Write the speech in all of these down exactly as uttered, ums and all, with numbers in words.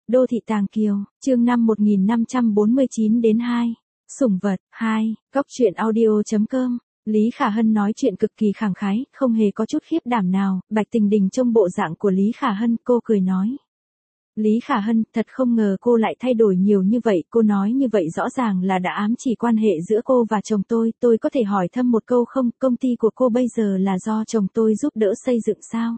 Đô thị Tàng Kiều, chương năm một nghìn năm trăm bốn mươi chín đến hai. Sủng vật, hai, Cóc truyện audio.com. Lý Khả Hân nói chuyện cực kỳ khẳng khái, không hề có chút khiếp đảm nào. Bạch Tình Đình trông bộ dạng của Lý Khả Hân, cô cười nói. Lý Khả Hân, thật không ngờ cô lại thay đổi nhiều như vậy, cô nói như vậy rõ ràng là đã ám chỉ quan hệ giữa cô và chồng tôi, tôi có thể hỏi thăm một câu không, công ty của cô bây giờ là do chồng tôi giúp đỡ xây dựng sao?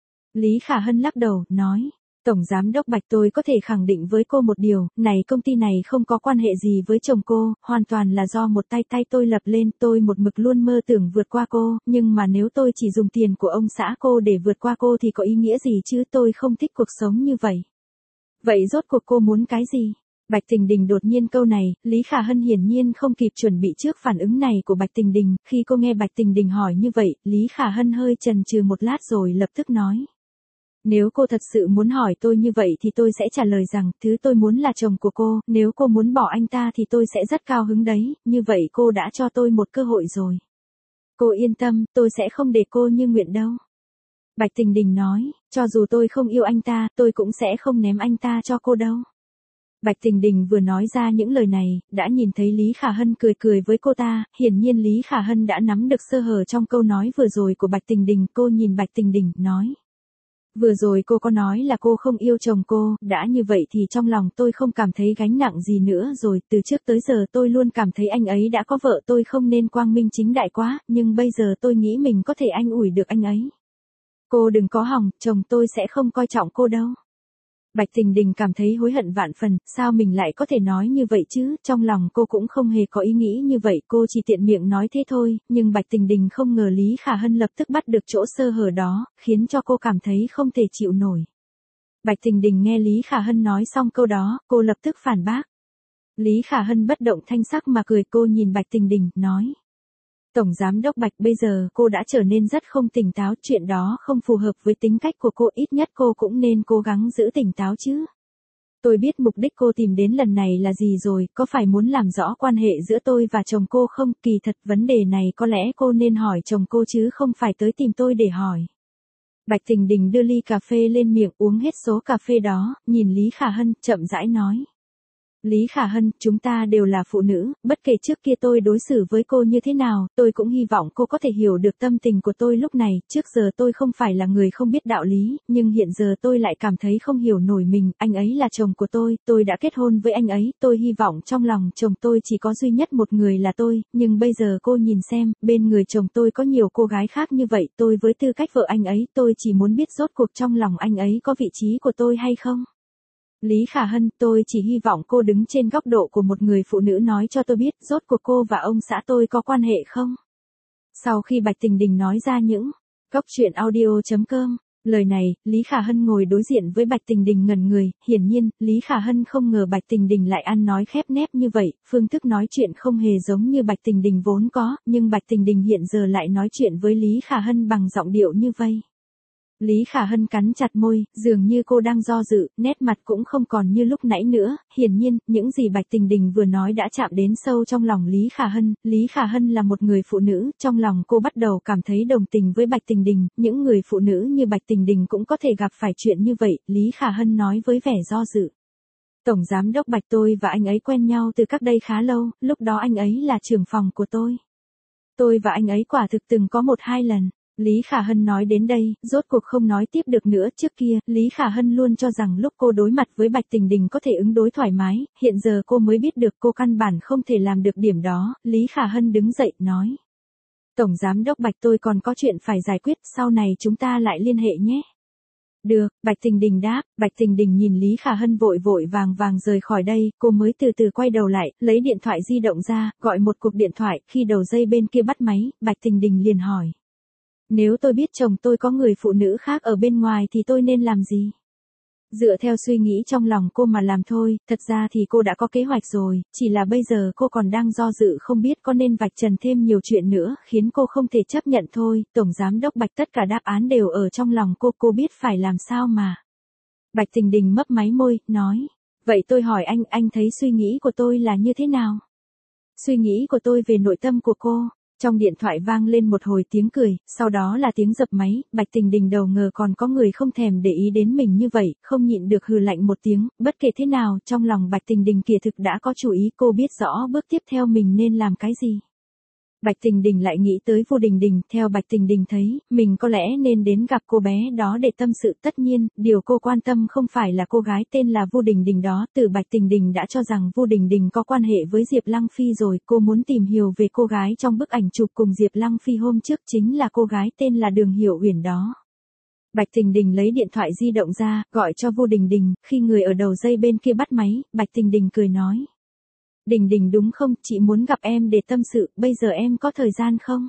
Lý Khả Hân lắc đầu, nói. Tổng Giám đốc Bạch, tôi có thể khẳng định với cô một điều, này công ty này không có quan hệ gì với chồng cô, hoàn toàn là do một tay tay tôi lập lên, tôi một mực luôn mơ tưởng vượt qua cô, nhưng mà nếu tôi chỉ dùng tiền của ông xã cô để vượt qua cô thì có ý nghĩa gì chứ, tôi không thích cuộc sống như vậy. Vậy rốt cuộc cô muốn cái gì? Bạch Tình Đình đột nhiên câu này, Lý Khả Hân hiển nhiên không kịp chuẩn bị trước phản ứng này của Bạch Tình Đình, khi cô nghe Bạch Tình Đình hỏi như vậy, Lý Khả Hân hơi chần chừ một lát rồi lập tức nói. Nếu cô thật sự muốn hỏi tôi như vậy thì tôi sẽ trả lời rằng, thứ tôi muốn là chồng của cô, nếu cô muốn bỏ anh ta thì tôi sẽ rất cao hứng đấy, như vậy cô đã cho tôi một cơ hội rồi. Cô yên tâm, tôi sẽ không để cô như nguyện đâu. Bạch Tình Đình nói, cho dù tôi không yêu anh ta, tôi cũng sẽ không ném anh ta cho cô đâu. Bạch Tình Đình vừa nói ra những lời này, đã nhìn thấy Lý Khả Hân cười cười với cô ta, hiển nhiên Lý Khả Hân đã nắm được sơ hở trong câu nói vừa rồi của Bạch Tình Đình, cô nhìn Bạch Tình Đình, nói. Vừa rồi cô có nói là cô không yêu chồng cô, đã như vậy thì trong lòng tôi không cảm thấy gánh nặng gì nữa rồi, từ trước tới giờ tôi luôn cảm thấy anh ấy đã có vợ, tôi không nên quang minh chính đại quá, nhưng bây giờ tôi nghĩ mình có thể anh ủi được anh ấy. Cô đừng có hỏng, chồng tôi sẽ không coi trọng cô đâu. Bạch Tình Đình cảm thấy hối hận vạn phần, sao mình lại có thể nói như vậy chứ, trong lòng cô cũng không hề có ý nghĩ như vậy, cô chỉ tiện miệng nói thế thôi, nhưng Bạch Tình Đình không ngờ Lý Khả Hân lập tức bắt được chỗ sơ hở đó, khiến cho cô cảm thấy không thể chịu nổi. Bạch Tình Đình nghe Lý Khả Hân nói xong câu đó, cô lập tức phản bác. Lý Khả Hân bất động thanh sắc mà cười, cô nhìn Bạch Tình Đình, nói. Tổng Giám đốc Bạch, bây giờ cô đã trở nên rất không tỉnh táo, chuyện đó không phù hợp với tính cách của cô, ít nhất cô cũng nên cố gắng giữ tỉnh táo chứ. Tôi biết mục đích cô tìm đến lần này là gì rồi, có phải muốn làm rõ quan hệ giữa tôi và chồng cô không, kỳ thật vấn đề này có lẽ cô nên hỏi chồng cô chứ không phải tới tìm tôi để hỏi. Bạch Tình Đình đưa ly cà phê lên miệng, uống hết số cà phê đó, nhìn Lý Khả Hân, chậm rãi nói. Lý Khả Hân, chúng ta đều là phụ nữ, bất kể trước kia tôi đối xử với cô như thế nào, tôi cũng hy vọng cô có thể hiểu được tâm tình của tôi lúc này, trước giờ tôi không phải là người không biết đạo lý, nhưng hiện giờ tôi lại cảm thấy không hiểu nổi mình, anh ấy là chồng của tôi, tôi đã kết hôn với anh ấy, tôi hy vọng trong lòng chồng tôi chỉ có duy nhất một người là tôi, nhưng bây giờ cô nhìn xem, bên người chồng tôi có nhiều cô gái khác như vậy, tôi với tư cách vợ anh ấy, tôi chỉ muốn biết rốt cuộc trong lòng anh ấy có vị trí của tôi hay không. Lý Khả Hân, tôi chỉ hy vọng cô đứng trên góc độ của một người phụ nữ nói cho tôi biết rốt cuộc cô và ông xã tôi có quan hệ không. Sau khi Bạch Tình Đình nói ra những Cóc truyện audio.com, lời này, Lý Khả Hân ngồi đối diện với Bạch Tình Đình ngẩn người, hiển nhiên, Lý Khả Hân không ngờ Bạch Tình Đình lại ăn nói khép nép như vậy, phương thức nói chuyện không hề giống như Bạch Tình Đình vốn có, nhưng Bạch Tình Đình hiện giờ lại nói chuyện với Lý Khả Hân bằng giọng điệu như vây. Lý Khả Hân cắn chặt môi, dường như cô đang do dự, nét mặt cũng không còn như lúc nãy nữa, hiển nhiên, những gì Bạch Tình Đình vừa nói đã chạm đến sâu trong lòng Lý Khả Hân, Lý Khả Hân là một người phụ nữ, trong lòng cô bắt đầu cảm thấy đồng tình với Bạch Tình Đình, những người phụ nữ như Bạch Tình Đình cũng có thể gặp phải chuyện như vậy, Lý Khả Hân nói với vẻ do dự. Tổng Giám đốc Bạch, tôi và anh ấy quen nhau từ cách đây khá lâu, lúc đó anh ấy là trưởng phòng của tôi. Tôi và anh ấy quả thực từng có một hai lần. Lý Khả Hân nói đến đây, rốt cuộc không nói tiếp được nữa, trước kia, Lý Khả Hân luôn cho rằng lúc cô đối mặt với Bạch Tình Đình có thể ứng đối thoải mái, hiện giờ cô mới biết được cô căn bản không thể làm được điểm đó, Lý Khả Hân đứng dậy, nói. Tổng Giám đốc Bạch, tôi còn có chuyện phải giải quyết, sau này chúng ta lại liên hệ nhé. Được, Bạch Tình Đình đáp, Bạch Tình Đình nhìn Lý Khả Hân vội vội vàng vàng rời khỏi đây, cô mới từ từ quay đầu lại, lấy điện thoại di động ra, gọi một cuộc điện thoại, khi đầu dây bên kia bắt máy, Bạch Tình Đình liền hỏi. Nếu tôi biết chồng tôi có người phụ nữ khác ở bên ngoài thì tôi nên làm gì? Dựa theo suy nghĩ trong lòng cô mà làm thôi, thật ra thì cô đã có kế hoạch rồi, chỉ là bây giờ cô còn đang do dự không biết có nên vạch trần thêm nhiều chuyện nữa, khiến cô không thể chấp nhận thôi, Tổng Giám đốc Bạch, tất cả đáp án đều ở trong lòng cô, cô biết phải làm sao mà. Bạch Tình Đình mấp máy môi, nói, vậy tôi hỏi anh, anh thấy suy nghĩ của tôi là như thế nào? Suy nghĩ của tôi về nội tâm của cô. Trong điện thoại vang lên một hồi tiếng cười, sau đó là tiếng dập máy, Bạch Tình Đình đầu ngờ còn có người không thèm để ý đến mình như vậy, không nhịn được hừ lạnh một tiếng, bất kể thế nào, trong lòng Bạch Tình Đình kia thực đã có chủ ý, cô biết rõ bước tiếp theo mình nên làm cái gì. Bạch Tình Đình lại nghĩ tới Vu Đình Đình, theo Bạch Tình Đình thấy, mình có lẽ nên đến gặp cô bé đó để tâm sự, tất nhiên, điều cô quan tâm không phải là cô gái tên là Vu Đình Đình đó, từ Bạch Tình Đình đã cho rằng Vu Đình Đình có quan hệ với Diệp Lăng Phi rồi, cô muốn tìm hiểu về cô gái trong bức ảnh chụp cùng Diệp Lăng Phi hôm trước, chính là cô gái tên là Đường Hiểu Uyển đó. Bạch Tình Đình lấy điện thoại di động ra, gọi cho Vu Đình Đình, khi người ở đầu dây bên kia bắt máy, Bạch Tình Đình cười nói. Đình Đình đúng không, chị muốn gặp em để tâm sự, bây giờ em có thời gian không?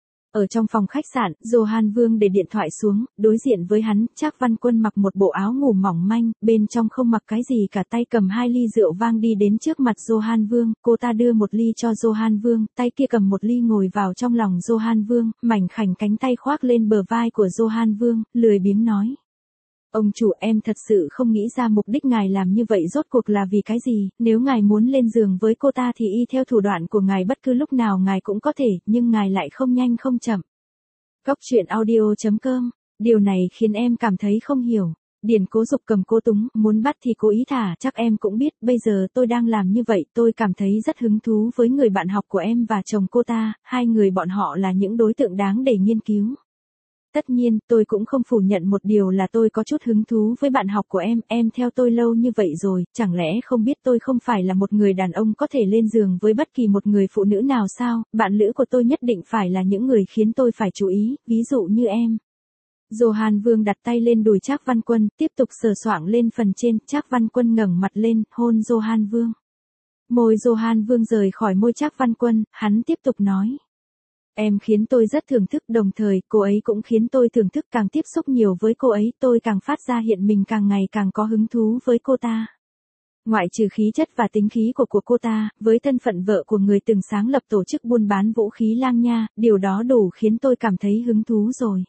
Ở trong phòng khách sạn, Johan Vương để điện thoại xuống, đối diện với hắn, Trác Văn Quân mặc một bộ áo ngủ mỏng manh, bên trong không mặc cái gì cả, tay cầm hai ly rượu vang đi đến trước mặt Johan Vương, cô ta đưa một ly cho Johan Vương, tay kia cầm một ly ngồi vào trong lòng Johan Vương, mảnh khảnh cánh tay khoác lên bờ vai của Johan Vương, lười biếng nói. Ông chủ, em thật sự không nghĩ ra mục đích ngài làm như vậy rốt cuộc là vì cái gì, nếu ngài muốn lên giường với cô ta thì y theo thủ đoạn của ngài bất cứ lúc nào ngài cũng có thể, nhưng ngài lại không nhanh không chậm. Cóc truyện audio chấm com, điều này khiến em cảm thấy không hiểu. Điền Cố Dục cầm cô túng, muốn bắt thì cố ý thả, chắc em cũng biết, bây giờ tôi đang làm như vậy, tôi cảm thấy rất hứng thú với người bạn học của em và chồng cô ta, hai người bọn họ là những đối tượng đáng để nghiên cứu. Tất nhiên, tôi cũng không phủ nhận một điều là tôi có chút hứng thú với bạn học của em, em theo tôi lâu như vậy rồi, chẳng lẽ không biết tôi không phải là một người đàn ông có thể lên giường với bất kỳ một người phụ nữ nào sao, bạn lữ của tôi nhất định phải là những người khiến tôi phải chú ý, ví dụ như em. Johan Vương đặt tay lên đùi Trác Văn Quân, tiếp tục sờ soạng lên phần trên, Trác Văn Quân ngẩng mặt lên, hôn Johan Vương. Môi Johan Vương rời khỏi môi Trác Văn Quân, hắn tiếp tục nói. Em khiến tôi rất thưởng thức, đồng thời, cô ấy cũng khiến tôi thưởng thức, càng tiếp xúc nhiều với cô ấy, tôi càng phát ra hiện mình càng ngày càng có hứng thú với cô ta. Ngoại trừ khí chất và tính khí của của cô ta, với thân phận vợ của người từng sáng lập tổ chức buôn bán vũ khí Lang Nha, điều đó đủ khiến tôi cảm thấy hứng thú rồi.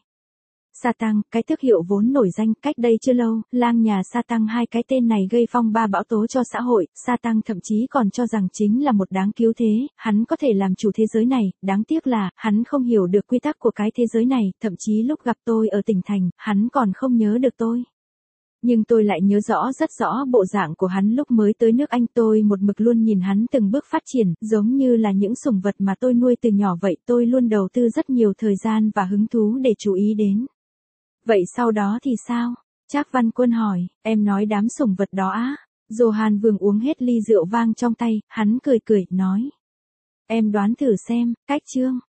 Sa Tăng, cái tước hiệu vốn nổi danh, cách đây chưa lâu, Lang Nhà Sa Tăng, hai cái tên này gây phong ba bão tố cho xã hội, Sa Tăng thậm chí còn cho rằng chính là một đáng cứu thế, hắn có thể làm chủ thế giới này, đáng tiếc là, hắn không hiểu được quy tắc của cái thế giới này, thậm chí lúc gặp tôi ở tỉnh thành, hắn còn không nhớ được tôi. Nhưng tôi lại nhớ rõ rất rõ bộ dạng của hắn lúc mới tới nước Anh, tôi một mực luôn nhìn hắn từng bước phát triển, giống như là những sủng vật mà tôi nuôi từ nhỏ vậy, tôi luôn đầu tư rất nhiều thời gian và hứng thú để chú ý đến. Vậy sau đó thì sao? Trác Văn Quân hỏi, em nói đám sủng vật đó á? Johan Vương uống hết ly rượu vang trong tay, hắn cười cười, nói. Em đoán thử xem, cách chương.